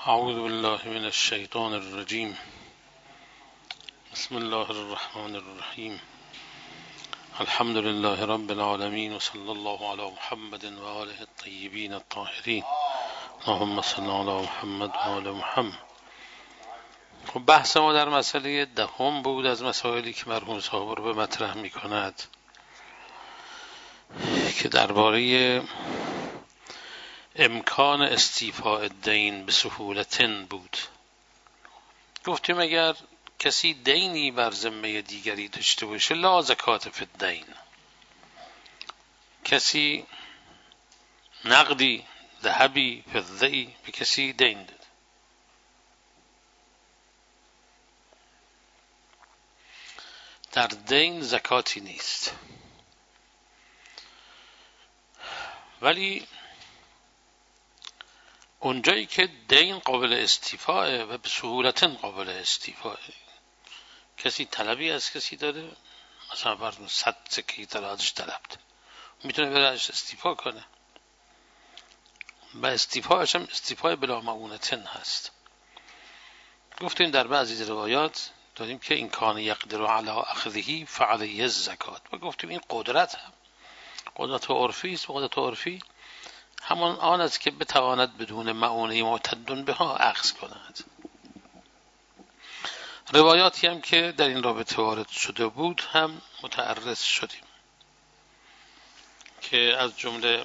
اعوذ بالله من الشیطان الرجیم. بسم الله الرحمن الرحیم. الحمد لله رب العالمین و صلی الله علی محمد و آله الطیبین الطاهرین. اللهم صل علی محمد و آل محمد. خب بحث ما در مسئله دهم بود از مسائلی که مرحوم صاحب رو به مطرح می کند که درباره امکان استیفاء الدین به سهولت بود. گفتیم اگر کسی دینی بر ذمه دیگری داشته باشه لا زکات فی الدین، کسی نقدی ذهبی فضه‌ای به کسی دین داد، در دین زکاتی نیست، ولی اونجایی که دین قابل استیفاء و به سهولت قابل استیفاء، کسی طلبی از کسی داره، مثلا فرض 100 سکه طلا ازش طلبت، میتونه بره ازش استیفا کنه و استیفاءش هم استیفاء بلا معونتن هست. گفتیم در بعضی روایات داریم که این کان یقدر علی اخذه فعلیه الزکات، و گفتیم این قدرت هم قدرت عرفی است. قدرت عرفی همان آن است که بتواند بدون معونه معتد بها اخذ کند. روایاتی هم که در این رابطه وارد شده بود هم متعرض شدیم که از جمله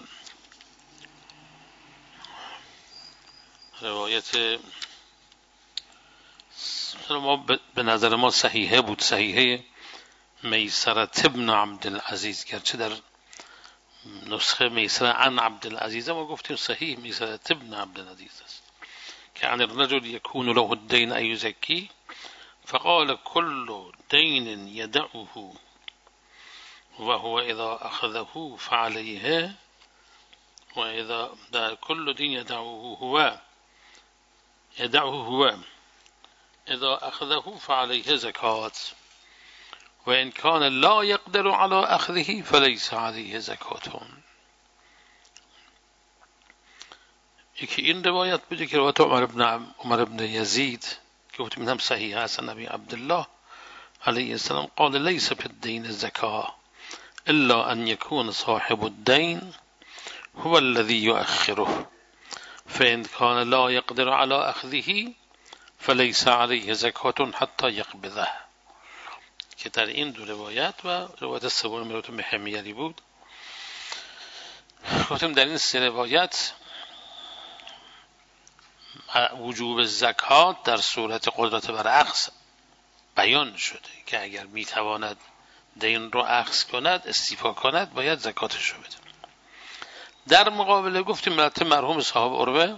روایت ما به نظر ما صحیحه بود، صحیحه میسره ابن عبدالعزیز، گرچه در نسخه میسره عن عبدالعزیز ما گفتیم صحیح میسره ابن عبدالعزیز است که عن الرجل یکون له الدین ایزکی فقال كل دين يدعه وهو إذا أخذه فعليه، وإذا كل دين يدعه هو إذا أخذه فعليه زكاة وإن كان لا يقدر على أخذه فليس عليه زكاة. یکی این روایت بوده که روایت عمر ابن یزید که گفتیم هم صحیح است، نبی عبدالله علیه السلام قال ليس في الدين زكاة إلا أن يكون صاحب الدين هو الذي يؤخره فإن كان لا يقدر على أخذه فليس عليه زكاة حتى يقبضه، که در این دو روایت و روایت سوم روایت محمیری بود. گفتیم در این سه روایت وجوب زکات در صورت قدرت بر اخذ بیان شده که اگر میتواند دین رو اخذ کند، استیفا کند، باید زکاتش رو بده. در مقابله گفتیم البته مرحوم صاحب عروه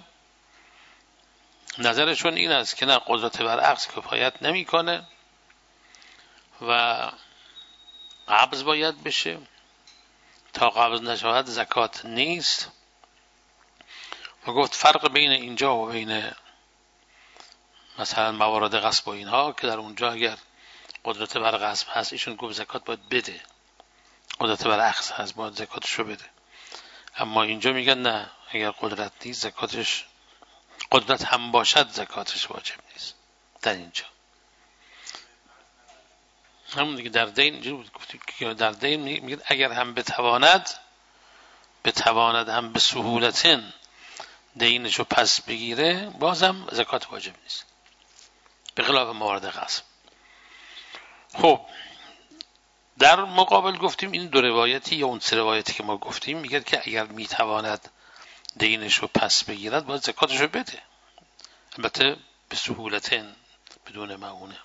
نظرشون این است که نه، قدرت بر اخذ کفایت نمیکنه و قبض باید بشه، تا قبض نشود زکات نیست. و گفت فرق بین اینجا و بین مثلا موارد غصب و اینها که در اونجا اگر قدرت بر غصب هست ایشون گفت زکات باید بده، قدرت بر اخذ هست باید زکاتش رو بده، اما اینجا میگن نه، اگر قدرت نیست زکاتش، قدرت هم باشد زکاتش واجب نیست. در اینجا همون دیگه در دین اینجوری بود، گفتیم که در دین میگن اگر هم بتواند هم به سهولتن دینشو پس بگیره بازم زکات واجب نیست، به خلاف موارد غصب. خب در مقابل گفتیم این دو روایتی یا اون سه روایتی که ما گفتیم میگه که اگر میتواند دینشو پس بگیرد باید زکاتشو بده، البته به سهولتن بدون معونه.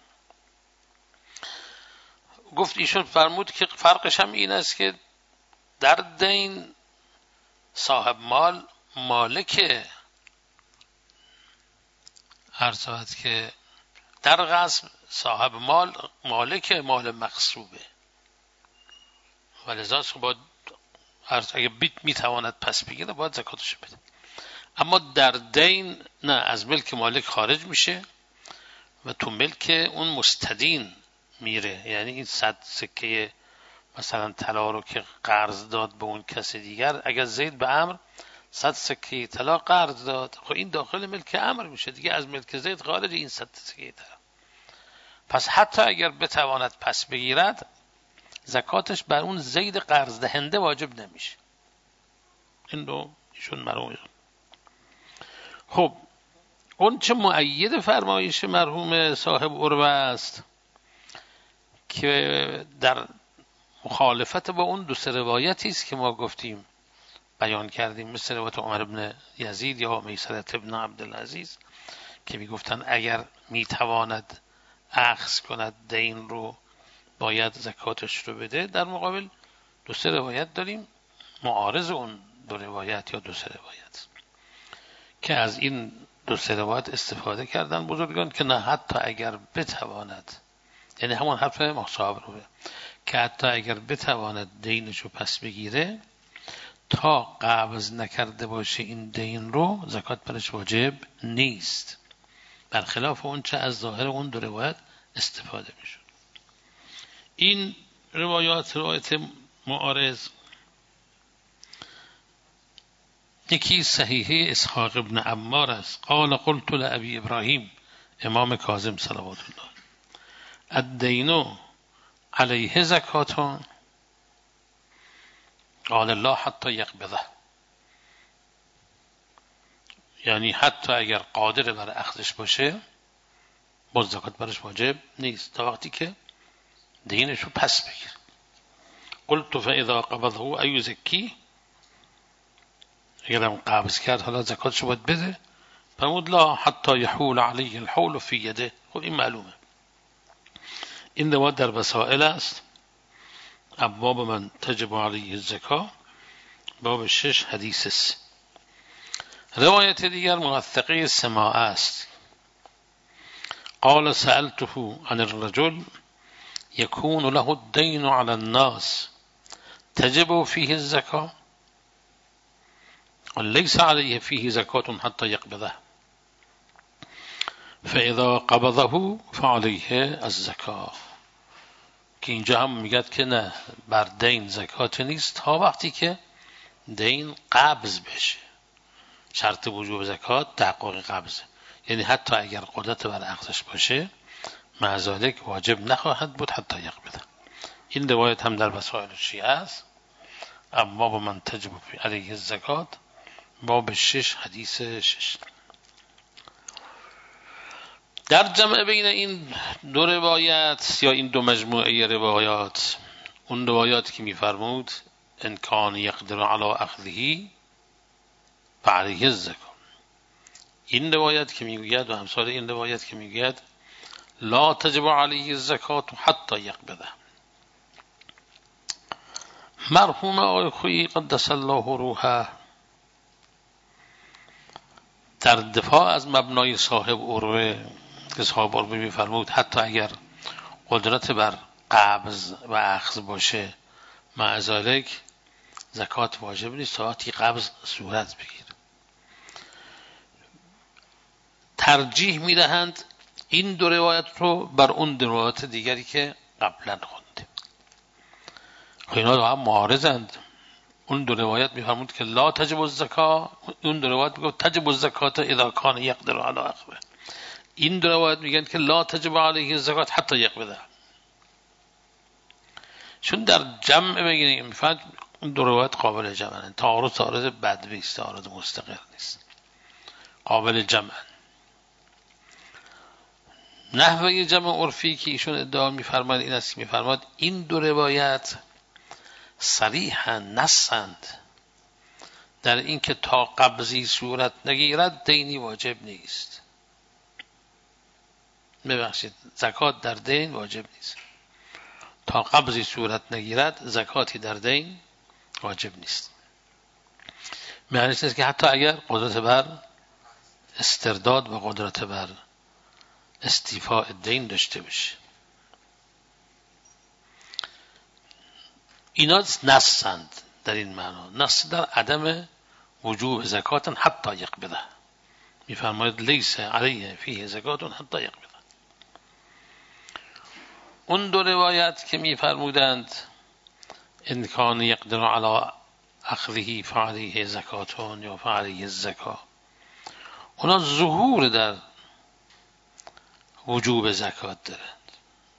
گفت ایشون فرمود که فرقش هم این است که در دین صاحب مال مالک، عرض که در غصب صاحب مال مالک مال مغصوبه، ولذا باید اگه بیت میتواند پس بگیره باید زکاتش بده. اما در دین نه، از ملک مالک خارج میشه و تو ملک اون مستدین میره. یعنی این 100 سکه مثلا طلا رو که قرض داد به اون کسی دیگر، اگر زید به عمرو 100 سکه طلا قرض داد، خب این داخل ملک عمرو میشه دیگه، از ملک زید خارج این 100 سکه طلا. پس حتی اگر بتواند پس بگیرد، زکاتش بر اون زید قرض دهنده واجب نمیشه. این رو ایشون مرحوم. خب اون چه مؤید فرمایش مرحوم صاحب عروه است که در مخالفت با اون 2 روایتی است که ما گفتیم بیان کردیم، مثل روایت عمر بن یزید یا میسرة ابن عبدالعزیز که میگفتن اگر میتواند اخذ کند دین رو باید زکاتش رو بده. در مقابل 2 روایت داریم معارض اون 2 روایت یا 2 روایت که از این 2 روایت استفاده کردن بزرگان که نه حتی اگر بتواند، یعنی همون حرف مصاحب رو که حتی اگر بتواند دینشو پس بگیره تا قبض نکرده باشه این دین رو، زکات برش واجب نیست، برخلاف اون چه از ظاهر اون 2 روایت استفاده میشه. این روایت معارض، یکی صحیحه اسحاق ابن عمار است. قال قلت لأبي ابراهیم، امام کاظم صلوات الله، الدین علیه زکاتون؟ قال لا حتی یقبضه، یعنی حتی اگر قادر بر اخذش باشه باز زکات برش واجب نیست تا وقتی که دینش رو پس بگیر. قلت فاذا قبضه ایزکی، اگر هم قبض کرد حالا زکاتش باید بده؟ فرمود لا حتی یحول علیه الحول فی یده. خب این معلومه، این روایت در وسائل است، ابواب من تجب علیه الزکا، باب 6 حدیث 3. روایت دیگر موثقه سماع است. قال سألته عن الرجل يكون له الدين على الناس تجب فيه الزكاة وليس عليه فيه زكاة حتى يقبضه فإذا قبضه فعليه الزكاة. که اینجا هم میگه که نه، بر دین زکات نیست تا وقتی که دین قبض بشه. شرط وجوب زکات تحقق قبضه، یعنی حتی اگر قدرت بر اخذش باشه مع ذلک واجب نخواهد بود حتی یقبضه. این روایت هم در وسائل شیعه است، ابواب من تجب علیه الزکات، باب 6 حدیث 6. در جمع بین این 2 روایت یا این 2 مجموعه روایات، اون روایات که میفرمود ان کان یقدر علی اخذه فعلیه الزکات، این روایت که میگوید و امثال این روایت که میگوید لا تجب علیه الزکات حتی یقبضه. مرحوم آقای خویی قدس الله روحه در دفاع از مبنای صاحب عروه که صاحب عروه میفرمود حتی اگر قدرت بر قبض و اخذ باشه مع ذلک زکات واجب نیست تا وقتی قبض صورت بگیر، ترجیح میدهند این 2 روایت رو بر اون 2 روایت دیگری که قبلا خوندیم. اینا رو هم معارضند. اون 2 روایت میفرمود که لا تجب الزکات، اون 2 روایت میگه تجب الزکات اذا کان یقدر علی اخذه. این 2 روایت میگن که لا تجب علیه الزکات حتی یقبضه. چون در جمع بگیریم میفهمد اون 2 روایت قابل جمعن، تعارض بدوی است، تعارض مستقر نیست، قابل جمعن. نحوه جمع عرفی که ایشون ادعا میفرماد این است، میفرماد این 2 روایت صریحاً نصند در این که تا قبضی صورت نگیرد دینی واجب نیست. ببخشید، زکات در دین واجب نیست تا قبضی صورت نگیرد، زکاتی در دین واجب نیست. معنیش نیست که حتی اگر قدرت بر استرداد و قدرت بر استیفاء دین داشته باشه. اینا نصند در این معنا، نص در عدم وجوب زکات حتی یقبضه. میفرماید لیس علیه فیه زکات حتی یقبضه. اون 2 روایت که میفرمودند ان کان یقدر علی اخذه فعلیه زکاتون یا فعلیه الزکا، اونا ظهور در وجوب زکات دارند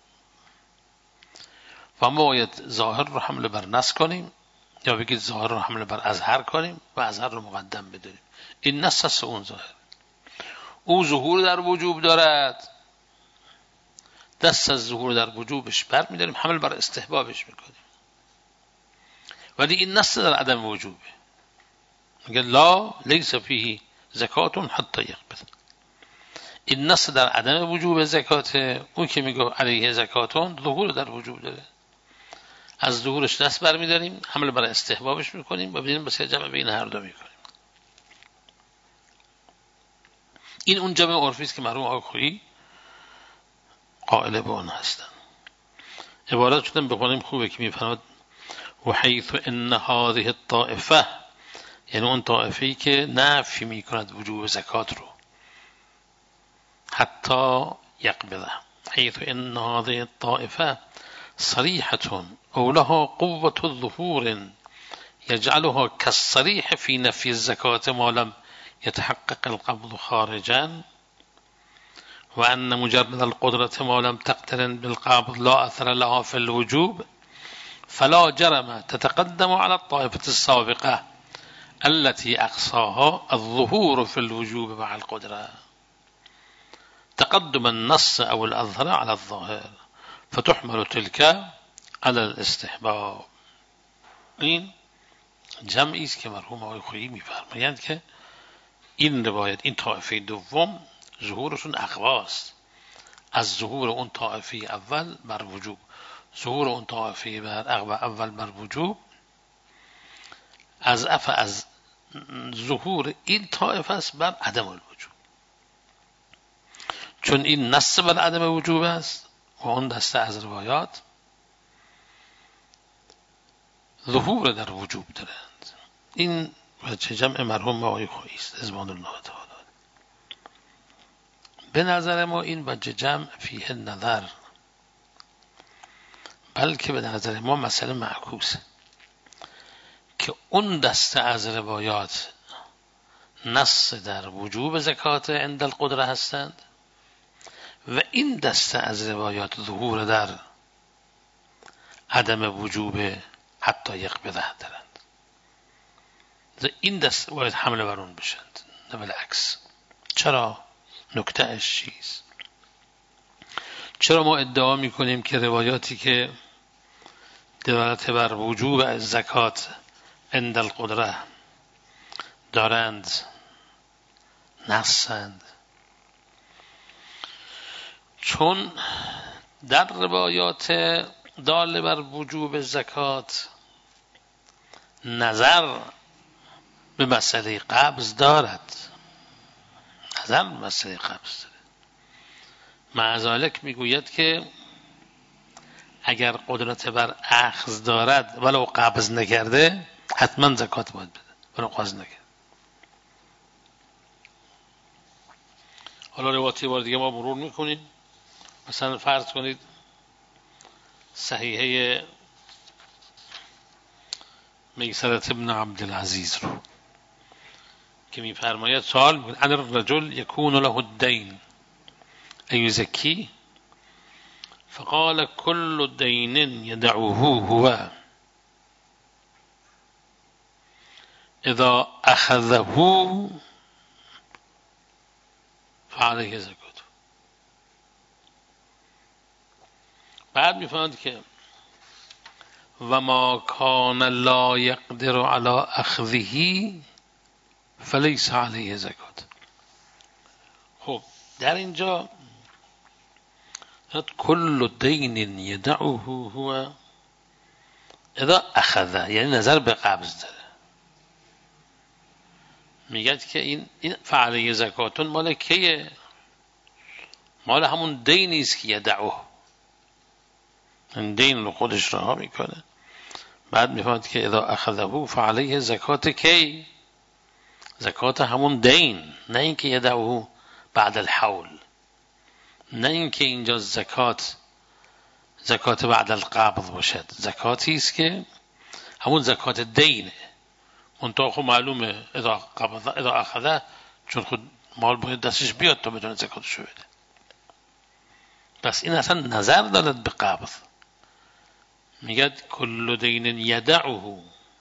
و ما باید ظاهر رو حمله بر نص کنیم، یا بگید ظاهر رو حمله بر اظهر کنیم و اظهر رو مقدم بداریم. این نص است، اون ظاهر. او ظهور در وجوب دارد، دست از ظهور در وجوبش بر میداریم، حمل بر استحبابش میکنیم. ولی این نص در عدم وجوبه، میگه لا لیس فیه زکاتون حتی یقبض. این نص در عدم وجوب زکات، اون که میگه علیه زکاتون ظهور در وجوب داره، از ظهورش دست بر میداریم، حمل بر استحبابش میکنیم و بدین بسیار جمع بین هر دو میکنیم. این اون جمع عرفی است که مرحوم آقای خویی قائل به اون هستن. عبارت شدن بخونیم خوبه که میفرماد و حیث ان هذه الطائفه، یعنی اون طائفه‌ای که نفی میکند وجوب زکات رو، حتی یقبضه، حیث ان هذه الطائفه صریحة او لها قوة ظهور یجعلها كالصریح فی نفی الزکات ما لم يتحقق القبض خارجا، و ان مجرد القدرة ما لم تقترن بالقبض لا اثر لها في الوجوب، فلا جرم تتقدم على الطائفة السابقة التي اقصاها الظهور في الوجوب مع القدرة، تقدم النص او الاظهر على الظاهر فتحمل تلك على الاستحباب. این جمعی است که مرحوم آقای خویی میفرمایند که این روایت، این طائفه دوم ظهورشون اقواست از ظهور اون طائفه اول بر وجوب، ظهور اون طائفه بر اول بر وجوب از ظهور این طائفه است بر عدم الوجوب، چون این نص بر عدم وجوب است و اون دسته از روایات ظهور در وجوب دارند. این وجه جمع مرحوم آقای خویی است رضوان الله تعالی. به نظر ما این وجه جمع فیه نظر، بلکه به نظر ما مسئله معکوسه که اون دسته از روایات نص در وجوب زکات عند القدره هستند و این دسته از روایات ظهور در عدم وجوب حتی یقبضه دارند. این دسته باید حمله بر اون بشند، نه بالعکس. چرا؟ نکته اش چیست؟ چرا ما ادعا میکنیم که روایاتی که دلالت بر وجوب زکات عند القدره دارند نصند؟ چون در روایات دال بر وجوب زکات نظر به مسئله قبض دارد، نظر به مسئله قبض دارد. مع ذالک میگوید که اگر قدرت بر اخذ دارد ولو قبض نکرده حتما زکات باید بده ولو قبض نکرده. حالا روایتی بار دیگه ما مرور میکنیم. مثلا فرض کنید صحیحه میسرة ابن عبدالعزیز رو که میفرماید سوال میکنه ان الرجل یکون له الدین ایزکی فقال كل دین یدعوه هو اذا اخذه فعليه زکات. بعد میفرماید که و ما کان لا یقدر علی اخذه فلیس علیه زکات. خب در اینجا کل دین یدعوه هو اذا اخذه، یعنی نظر به قبض داره. میگه که این فعلیه زکاتون مال کیه؟ مال همون دینی است که یدعوه، این دین رو خودش رها میکنه. بعد میفهمد که اذا اخذه فعلیه زکات کی؟ زکات همون دین، نه اینکه یدعوه بعد الحول، نه اینکه اینجا زکات بعد القبض باشد. زکاتی است که همون زکات دینه منطقه خب معلومه اذا اخذه، چون خود مال باید دستش بیاد تا بدون زکاتشو بده. پس این اصلا نظر دارد به قبض. میگه کل دین یدعه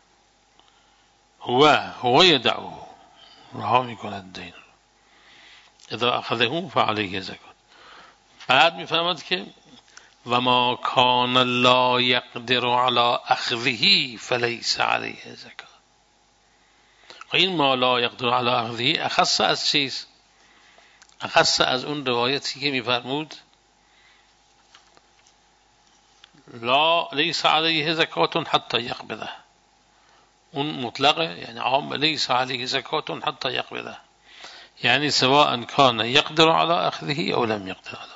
هو یدعه، رها میکند دین، اذا اخذه فعلیه زکات. بعد میفهمد که و ما کان لا یقدر علی اخذه فلیس علیه زکات. این ما لا یقدر علی اخذه اخص از چیست؟ اخص از اون روایتی که میفرمود لا لیس علیه زکات حتی یقبضه. اون مطلقه، یعنی عام، لیس علیه زکات حتی یقبضه، یعنی سواء کان یقدر علی اخذه او لم یقدر علی.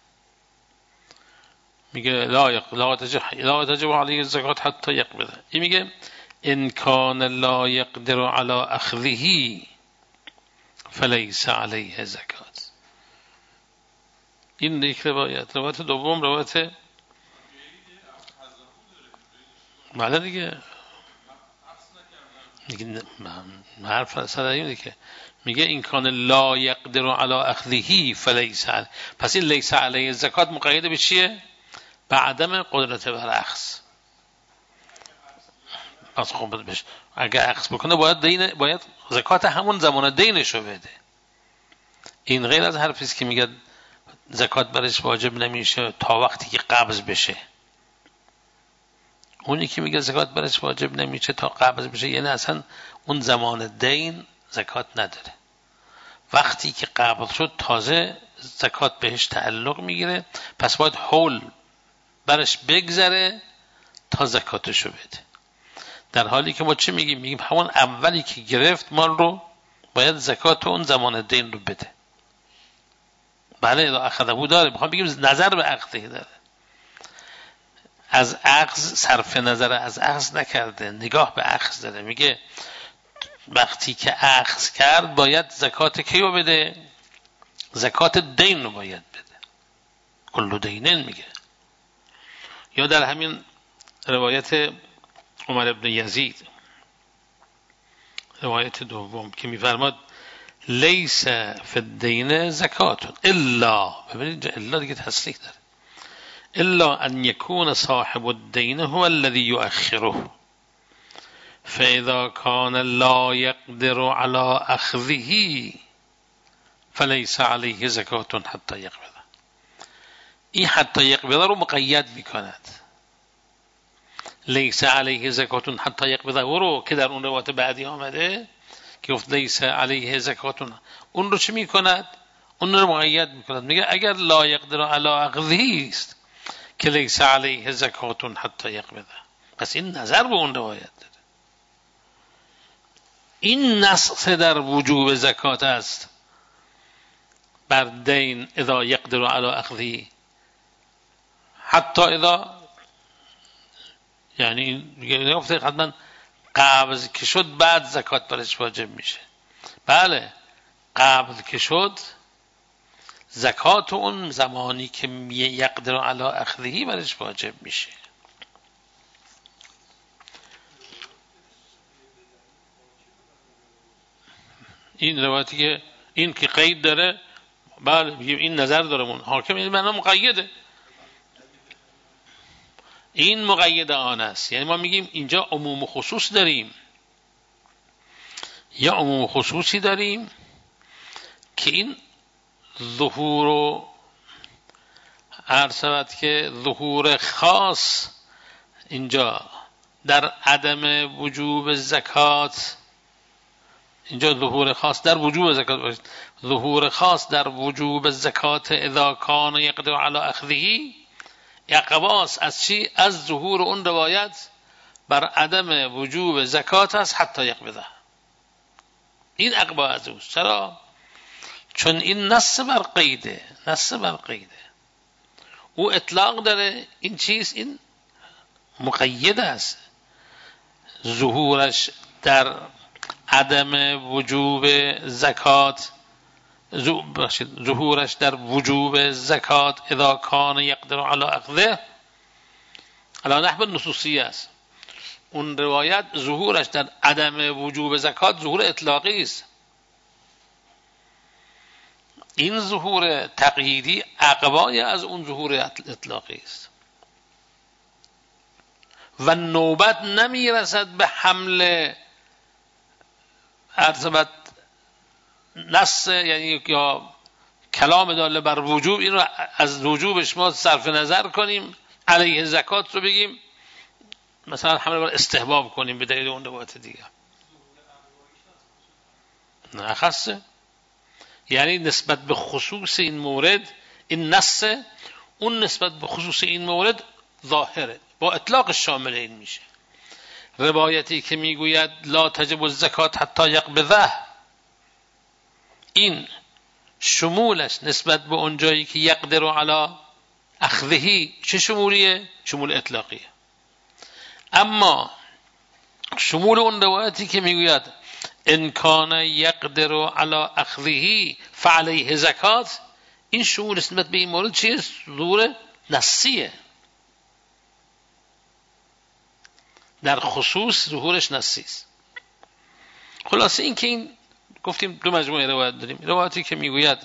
میگه لا تجب علیه زکات حتی یقبضه. این میگه ان کان لا یقدر علی اخذه فلیس علیه زکات. این یک روایت. روایت دوم روایت بله دیگه حرف صدایی دیگه. میگه این کان لا یقدر علی اخذه فلیس علیه. پس این لیس علیه زکات مقید به چیه؟ به عدم قدرت بر اخذ. پس خب بشه اگر اخذ بکنه باید زکات همون زمان دینشو بده. این غیر از حرفی است که میگه زکات برش واجب نمیشه تا وقتی که قبض بشه. اونی که میگه زکات برش واجب نمیشه تا قبض بشه، یعنی اصلا اون زمان دین زکات نداره. وقتی که قبض شد تازه زکات بهش تعلق میگیره. پس باید حول برش بگذره تا زکاتشو بده. در حالی که ما چی میگیم؟ میگیم همون اولی که گرفت مال رو باید زکات اون زمان دین رو بده. بله اخذه داره، میخوام بگیم نظر به اخذه داره، از اخذ صرف نظر از اخذ نکرده، نگاه به اخذ داره. میگه وقتی که اخذ کرد باید زکات کیو بده؟ زکات دین رو باید بده. کل دینن میگه. یا در همین روایت عمر ابن یزید، روایت دوم که میفرماد لیس فی الدین زکات الا، ببینید الا دیگه تصریح داره، الا ان یکون صاحب الدین هو الذی یؤخره فاذا کان لا یقدر علی اخذه فلیس علیه زکات حتی یقبضه. این حتی یقبضه رو مقید میکند. لیس علیه زکات حتی یقبضه رو که در اون روایت بعدی آمده که گفت لیس علیه زکات، اون رو چی میکند؟ اون رو مقید میکند. میگه اگر لا یقدر علی اخذه است که لیس علیه زکات حتی یقبضه. پس این نظر به اون روایت داره. این نص در وجوب زکات است بر دین اذا یقدر علی اخذه حتی اذا، یعنی نگفته حتما قبض که شد بعد زکات برش واجب میشه. بله قبض که شد زکات اون زمانی که یقدر علی اخذه برش واجب میشه. این روایتی که این که قید داره، بله این نظر دارمون حاکم، این معنا مقیده، این مقید آن است. یعنی ما میگیم اینجا عموم و خصوص داریم، یا عموم و خصوصی داریم که این ظهور و عرض شود که ظهور خاص اینجا در عدم وجوب زکات، اینجا ظهور خاص در وجوب زکات باشه. ظهور خاص در وجوب زکات اذا کان یقدر علی اخذه اقواس از چی؟ از ظهور اون روایت بر عدم وجوب زکات است حتی یقبضه. این اقوا از اوست. چرا؟ چون این نص بر قیده، نص بر قیده، او اطلاق داره. این چیز این مقید است، ظهورش در عدم وجوب زکات، ظهورش در وجوب زکات اذا کان یقدر علی اخذه علی نحو نصوصی است. اون روایت ظهورش در عدم وجوب زکات ظهور اطلاقی است. این ظهور تقییدی عقبای از اون ظهور اطلاقی است و نوبت نمیرسد به حمل ارتباط نص، یعنی یا کلام داله بر وجوب، این رو از وجوبش ما صرف نظر کنیم، علیه زکات رو بگیم مثلا حمل بر استحباب کنیم به دلیل اون روایت دیگه. نه خاصه، یعنی نسبت به خصوص این مورد این نص، اون نسبت به خصوص این مورد ظاهره، با اطلاق شامل این میشه. روایتی که میگوید لا تجب الزکات حتی یقبضه، این شمولش نسبت به اون جایی که یقدر علی اخذه چه شمولیه؟ شمول اطلاقیه. اما شمول اون روایتی که میگوید ان کان یقدر علی اخذه فعلیه زکات، این شمول نسبت به این مورد چیه؟ ظهور نصیه، در خصوص ظهورش نصی است. خلاصه این که این گفتیم دو مجموعه روایت داریم. روایتی که میگوید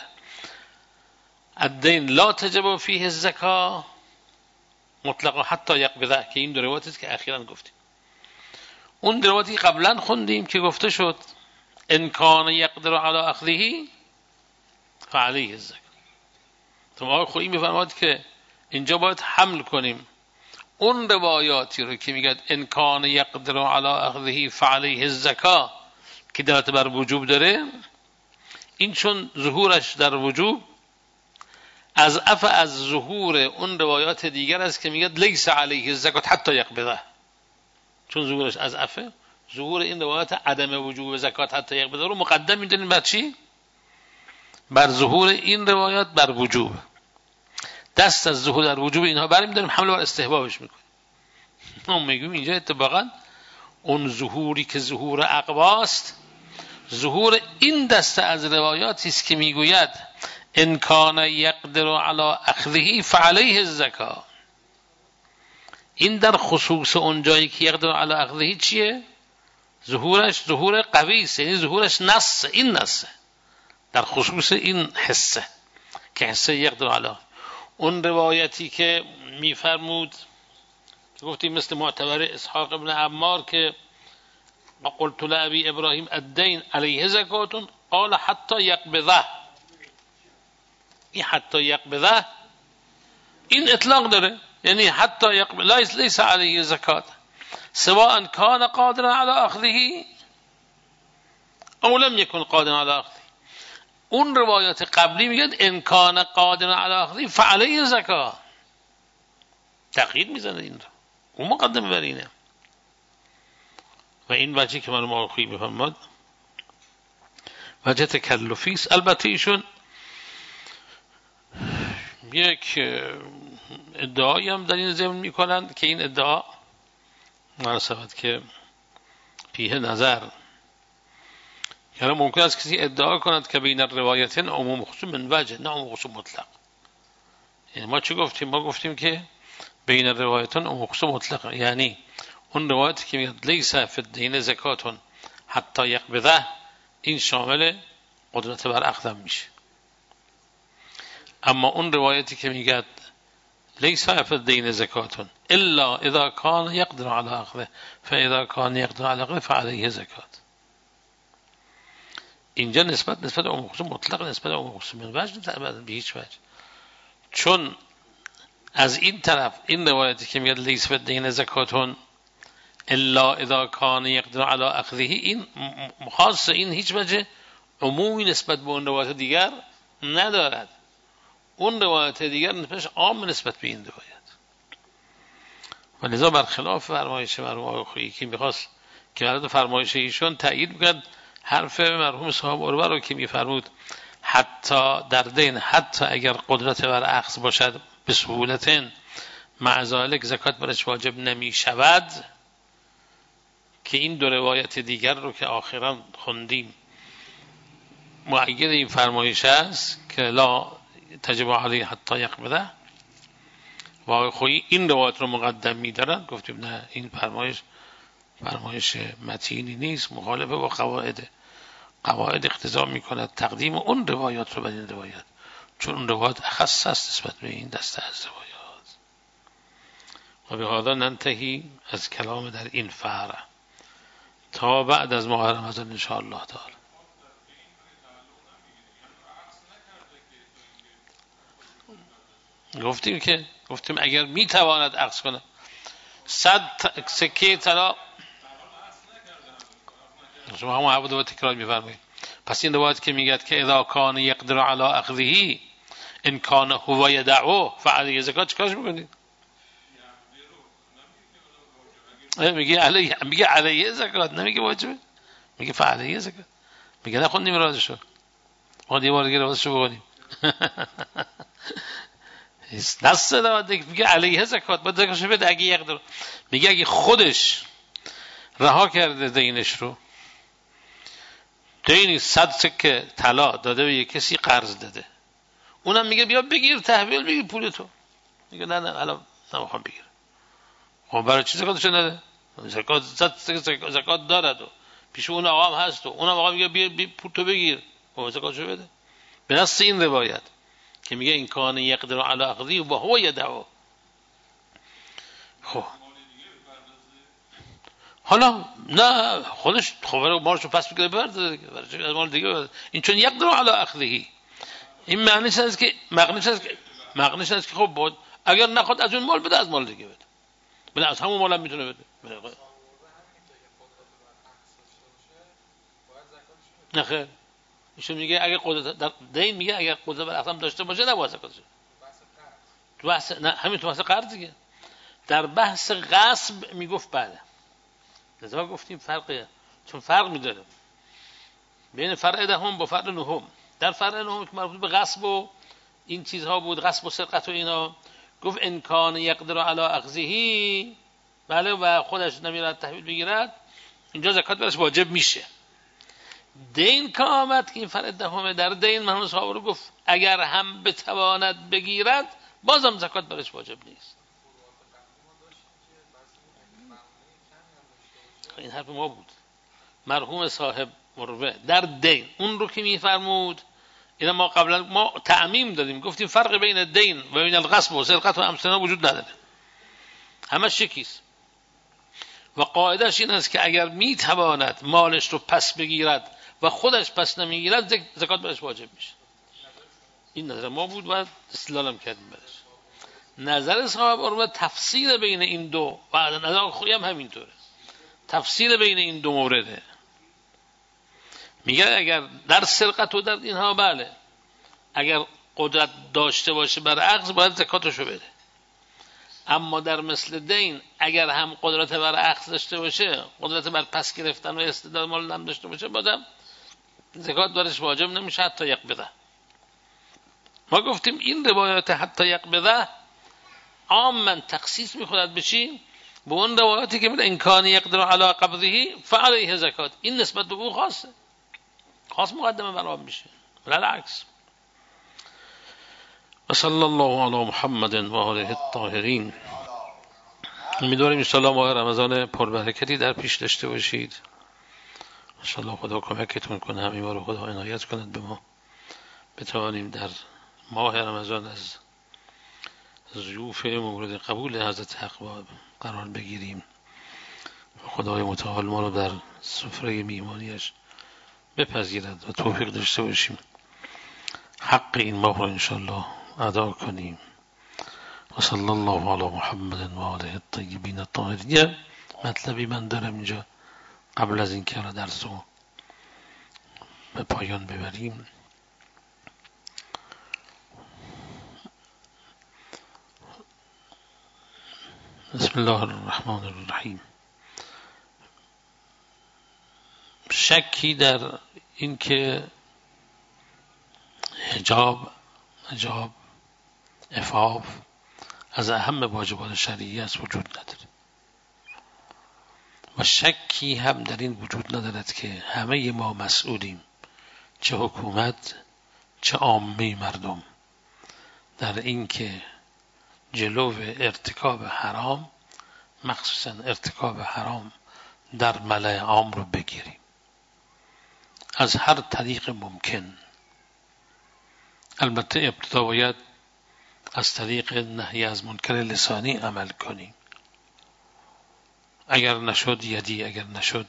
الدین لا تجب فیه الزکات مطلقا حتی یقبضه، که این دو روایتی است که اخیراً گفتیم. اون روایتی قبلا خوندیم که گفته شد ان کان یقدر علی اخذه فعلیه الزکات. تو آقای خویی میفرماید که اینجا باید حمل کنیم اون روایاتی رو که میگه ان کان یقدر علی اخذه فعلیه الزکات که دلالت بر وجوب داره، این چون ظهورش در وجوب از ظهور اون روایات دیگر است که میگه لیس علیه الزکات حتی یقبضه، چون ظهورش از ظهور این روایات عدم وجوب زکات حتی یقبضه رو مقدم میدونیم بر چی؟ بر ظهور این روایات بر وجوب. دست از ظهور در وجوب اینها برمی داریم، حمله بر استحبابش میکنیم. ما میگیم اینجا اتفاقا اون ظهوری که ظهور عقباست، ظهور این دسته از روایاتی است که میگوید ان کان یقدر علی اخذه فعلیه الزکات. این در خصوص اون جایی که یقدر علی اخذه چیه؟ ظهورش ظهور قوی است، یعنی ظهورش نص، این نص در خصوص این حصه که حصه یقدر علی. اون روایتی که میفرمود که گفتیم مثل معتبر اسحاق ابن عمار که قلت لأبي ابراهیم الدین علیه زکات قال حتی یقبضه، این حتی یقبضه این اطلاق داره، یعنی حتی یقبضه لیس علیه زکات سواء کان قادرا علی اخذه او لم یکن قادرا علی اخذه. اون روایات قبلی میگن ان کان قادرا علی اخذه فعلیه زکات، تقیید میزنه این رو، اون مقدمه بر اینه. و این وجهی که من موقعی بفرماد وجه تکلفی است. البته ایشون یک ادعایی هم در این ضمن میکنند که این ادعا مناسبت که پیه نظر، یعنی ممکن است کسی ادعا کند که بین الروایتین عموم خصوص من وجه، نه عموم خصوص مطلق. یعنی ما چی گفتیم؟ ما گفتیم که بین الروایتین عموم خصوص مطلق، یعنی اون روایتی که میگه لیس فی الدین زکات حتی یقبضه، این شامل قدرت بر عقد میشه. اما اون روایتی که میگه لیس فی الدین زکات الا اذا کان یقدر علی عقده فاذا کان یقدر علی عقده فعلیه زکات، اینجا نسبت عموم خصوص مطلق، نسبت عموم خصوص من وجه به هیچ وجه. چون از این طرف این روایتی که میگه لیس فی الدین زکات الا اذا کان یقدر علی اخذه، این خاص این هیچ وجه عمومی نسبت به اون روایت دیگر ندارد. اون روایت دیگر نسبتش عام نسبت به این روایت. و لذا برخلاف فرمایش مرحوم آقای خویی که میخواست که برای فرمایش ایشون تأیید میکرد حرف مرحوم صاحب عروه رو که میفرمود حتی در دین، حتی اگر قدرت بر اخذ باشد به سهولت مع ذلک زکات برش واجب نمیشود، که این دو روایت دیگر رو که آخرا خوندیم مؤید این فرمایش است که لا تجب علیه حتی یقبضه. و آقای خویی این روایت رو مقدم می‌دارن، گفتیم نه این فرمایش فرمایش متینی نیست، مخالف با قواعد اقتضا میکند تقدیم اون روایات رو بر این روایت، چون اون روایات اخص است نسبت به این دسته از روایات. و به هذا ننتهی از کلام در این فرع تا بعد از ماه رمضان ان شاء الله تعالی. گفتیم اگر میتواند عکس کنه 100 سکه طلا، شما هم عبود و تکرار میفرمایید. پس این روایت که میگه که اذا کان یقدر علی اخذه ان کان هو یدعو فعلی زکات، چیکارش میکنید؟ میگه علیه زکات، نمیگه واجبه، میگه فعلیه زکات. میگه نخوندیم رازشو، خود یه بار دیگه رازشو بخونیم. نص میگه علیه زکات، باید زکاتشو بده. اگه یقدر، میگه اگه خودش رها کرده دینش رو، دینی 100 سکه طلا داده به یک کسی قرض داده، اونم میگه بیا بگیر تحویل بگیر پولتو، میگه نه الان نمیخوام بگیرم. خب برای چی زکاتشو نده؟ زکات دارد و پیش اون آقا هم هست و اونم آقا میگه بیا پولتو بگیر، خب زکاتشو بده. به نص این روایت که میگه این کان یقدر علی اخذه و هو یدعو. خب حالا نه خودش خبر مالشو پس میگه برده برای مال دیگه، این چون یقدر علی اخذه، این معنیش است که خب بود اگر نخواد از اون مال بده، از مال دیگه بده، بله از همون مال هم میتونه بده. نه خیر، ایشون میگه اگر قدرت در دین، میگه اگر قدرت بر اقسام داشته باشه نباید زکاتش بده. تو بحث نه همین تو بحث قرض دیگه، در بحث غصب میگفت بله. لذا گفتیم فرقه، چون فرق میداره بین فرع دهم با فرع نهم. در فرع نهم که مربوط به غصب و این چیزها بود، غصب و سرقت و اینا، گفت ان کان یقدر علی اخذه، بله، و خودش نمیراد تحویل بگیرد، اینجا زکات برش واجب میشه. دین که آمد که این فرع دهمه، در دین مرحوم صاحب رو گفت اگر هم بتواند بگیرد بازم زکات برش واجب نیست. این حرف ما بود. مرحوم صاحب مروه در دین اون رو که میفرمود، اینا ما قبلا ما تعمیم دادیم، گفتیم فرق بین دین و بین الغصب و سرقت و امثال وجود نداره، همش یکیست. و قاعدش این است که اگر میتواند مالش رو پس بگیرد و خودش پس نمیگیرد، زکات برش واجب میشه. این نظر ما بود و استدلالم کردیم برش. نظر صاحب مروه تفصیل بین این دو و نظر خویی هم همینطوره، تفصیل بین این دو مورده. میگه اگر در سرقت و در اینها بله، اگر قدرت داشته باشه بر عقض باید زکاتشو بده، اما در مثل دین اگر هم قدرت بر عقض داشته باشه، قدرت بر پس گرفتن و استدلال مال هم داشته باشه، بازم زکات برش واجب نمیشه حتی یقبضه. ما گفتیم این روایات حتی یقبضه عاماً تخصیص میخورد به چی؟ به اون روایاتی که میگه ان کان یقدر علی قبضه فعلیه زکات، این نسبت به او خاص مقدمه برام میشه، ولی العکس. و صلی الله علی محمد و آله الطاهرین. امیدواریم ان شاء الله ماه رمضان پربرکتی در پیش داشته باشید. ان شاء الله خدا کمکتون کنه، همین رو خدا عنایت کند به ما، بتوانیم در ماه رمضان از ضیوف مورد قبول حضرت حق قرار بگیریم. خدای متعال ما رو در سفره میهمانیش بپذیرد و توفیق داشته باشیم حق این ماه رو ان شاء الله ادا کنیم. و صلی الله علی محمد و آله الطیبین الطاهرین. یه مطلبی من دارم اینجا قبل از این که درس رو به پایان ببریم. بسم الله الرحمن الرحیم. شکی در این که حجاب عفاف از اهم واجبات شرعی است وجود نداره، و شکی هم در این وجود ندارد که همه ما مسئولیم، چه حکومت چه عامه مردم، در این که جلو ارتکاب حرام، مخصوصا ارتکاب حرام در ملأ عام رو بگیریم از هر طریق ممکن. البته ابتدا باید از طریق نهی از منکر لسانی عمل کنیم، اگر نشد یدی، اگر نشد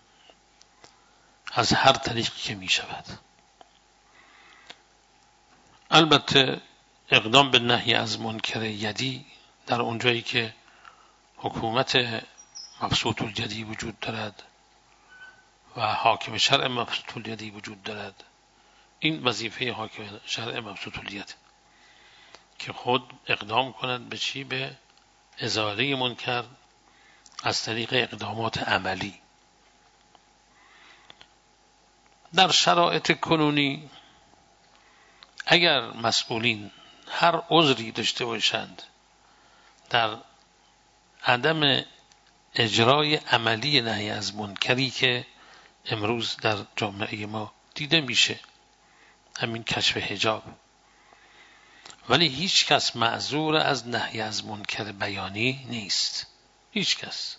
از هر طریقی که می شود. البته اقدام به نهی از منکر یدی در اونجایی که حکومت مبسوط الیدی وجود دارد و حاکم شرع مبسوط الیدی وجود دارد، این وظیفه حاکم شرع مبسوط الید که خود اقدام کند به چی؟ به ازاله منکر از طریق اقدامات عملی. در شرایط کنونی اگر مسئولین هر عذری داشته باشند در عدم اجرای عملی نهی از منکری که امروز در جامعه ما دیده میشه، همین کشف حجاب، ولی هیچ کس معذور از نهی از منکر بیانی نیست. هیچ کس.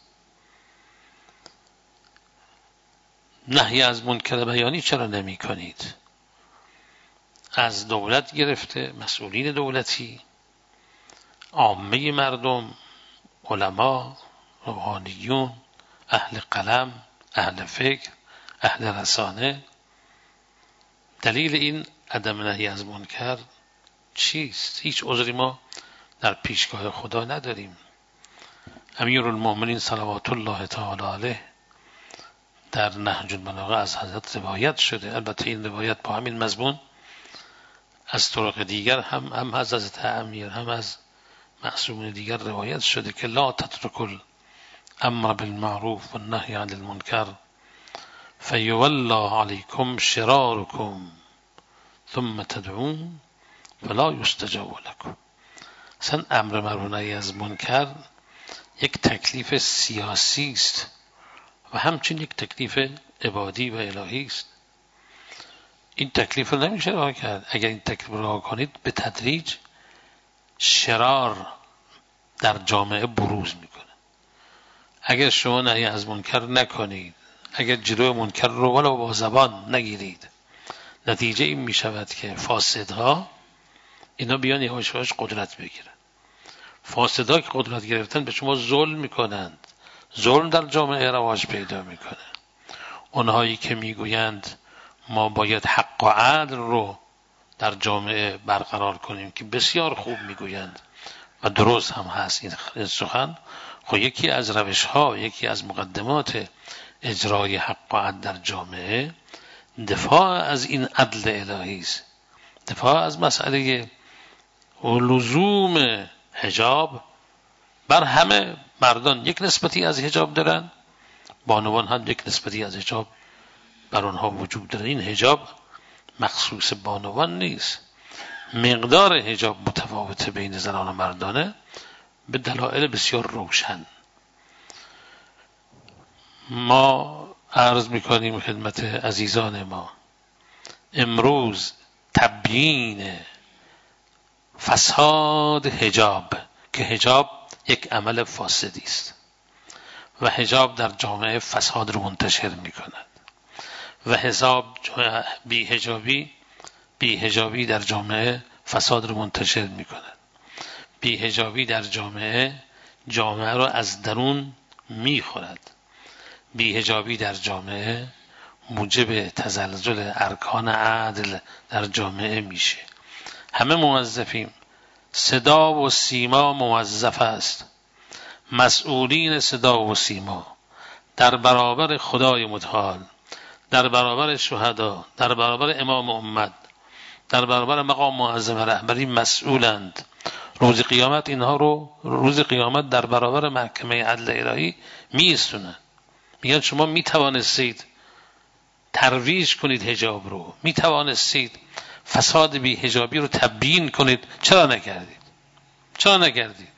نهی از منکر بیانی چرا نمی کنید؟ از دولت گرفته، مسئولین دولتی، عامه مردم، علما، روحانیون، اهل قلم، اهل فکر، اهل رسانه. دلیل این عدم نهی از منکر چیست؟ هیچ عذری ما در پیشگاه خدا نداریم. امیرالمومنین صلوات الله تعالی علیه در نهج البلاغه از حضرت روایت شده، البته این روایت با همین مضمون از طرق دیگر هم از حضرت امیر هم از معصومین دیگر روایت شده که لا تترکوا الامر بالمعروف والنهی عن المنکر فیولی علیکم شرارکم ثم تدعون ولا یستجاب لکم. اصلا امر معروف نهی از منکر یک تکلیف سیاسی است و همچنین یک تکلیف عبادی و الهی است. این تکلیف رو نمیشه رها کرد. اگر این تکلیف رو رها کنید به تدریج شرار در جامعه بروز میکنه. اگر شما نهی از منکر نکنید، اگر جلوی منکر رو ولو با زبان نگیرید، نتیجه این میشود که فاسدها اینا بیان یواش یواش قدرت بگیرن. فاسدها که قدرت گرفتن به شما ظلم میکنند، ظلم در جامعه رواج پیدا میکنه. اونهایی که میگویند ما باید حق و عدل رو در جامعه برقرار کنیم که بسیار خوب میگویند و درست هم هست این سخن، خب یکی از روش ها، یکی از مقدمات اجرای حق و عدل در جامعه دفاع از این عدل الهی است، دفاع از مسئله لزوم حجاب. بر همه مردان یک نسبتی از حجاب دارن، بانوان هم یک نسبتی از حجاب بر آنها وجود داره. این حجاب مخصوص بانوان نیست، مقدار حجاب متفاوته بین زنان و مردانه به دلایل بسیار روشن. ما عرض میکنیم خدمت عزیزان ما، امروز تبیین فساد حجاب، که حجاب یک عمل فاسدی است و حجاب در جامعه فساد رو منتشر میکند و حجاب بی‌حجابی در جامعه فساد رو منتشر میکند. بی‌حجابی در جامعه رو از درون میخورد. بی‌حجابی در جامعه موجب تزلزل ارکان عدل در جامعه میشه. همه موظفیم، صدا و سیما موظف است، مسئولین صدا و سیما در برابر خدای متعال، در برابر شهدا، در برابر امام امت، در برابر مقام معظم رهبری مسئولند. روز قیامت اینها رو روز قیامت در برابر محکمه عدل الهی میستونن. میگن شما میتوانستید ترویج کنید حجاب رو، میتوانستید فساد بی حجابی رو تبیین کنید، چرا نکردید؟ چرا نکردید؟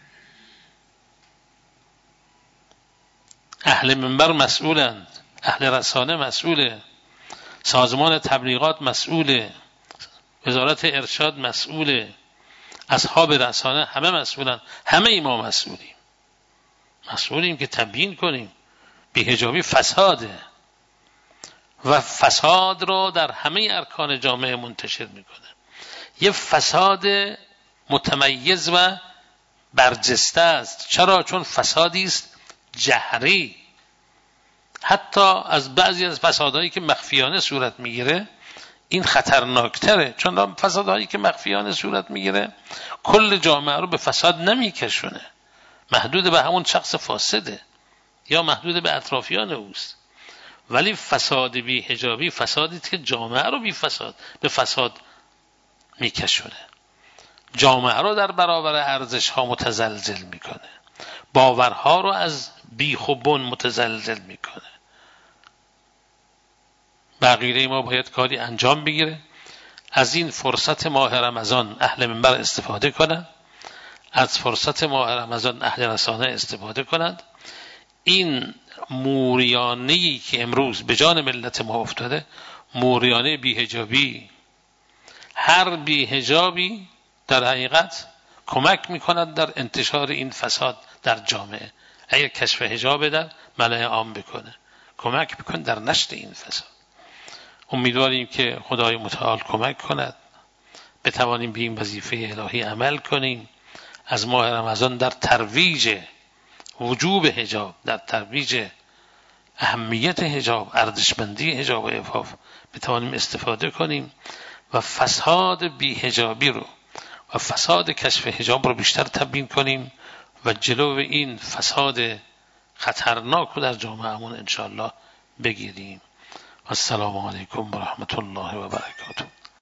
اهل منبر مسئولند، اهل رسانه مسئوله، سازمان تبلیغات مسئوله، وزارت ارشاد مسئوله، اصحاب رسانه همه مسئولند. همه ما مسئولیم که تبیین کنیم، بی‌حجابی فساده و فساد رو در همه ارکان جامعه منتشر میکنه. یه فساد متمیز و برجسته است. چرا؟ چون فسادی است جهری. حتی از بعضی از فسادهایی که مخفیانه صورت میگیره این خطرناکتره، چون فسادهایی که مخفیانه صورت میگیره کل جامعه رو به فساد نمیکشونه، محدود به همون شخص فاسده یا محدود به اطرافیان اوست. ولی فساد بی حجابی فسادی که جامعه رو به فساد میکشونه، جامعه رو در برابر ارزش ها متزلزل میکنه، باورها رو از بیخ و بن متزلزل میکنه. بقیه ما باید کاری انجام بگیره. از این فرصت ماه رمضان اهل منبر استفاده کنند، از فرصت ماه رمضان اهل رسانه استفاده کنند. این موریانه‌ای که امروز به جان ملت ما افتاده، موریانه بی‌حجابی، هر بی‌حجابی در حقیقت کمک میکند در انتشار این فساد در جامعه. اگر کشف حجاب در ملأ عام بکنه کمک میکنه در نشر این فساد. امیدواریم که خدای متعال کمک کند بتوانیم به این وظیفه الهی عمل کنیم. از ماه رمضان در ترویج وجوب حجاب، در ترویج اهمیت حجاب، ارزشمندی حجاب و عفاف بتوانیم استفاده کنیم و فساد بی‌حجابی رو و فساد کشف حجاب رو بیشتر تبیین کنیم و جلو این فساد خطرناک رو در جامعهمون انشاءالله بگیریم. السلام علیکم و رحمت الله و برکاته.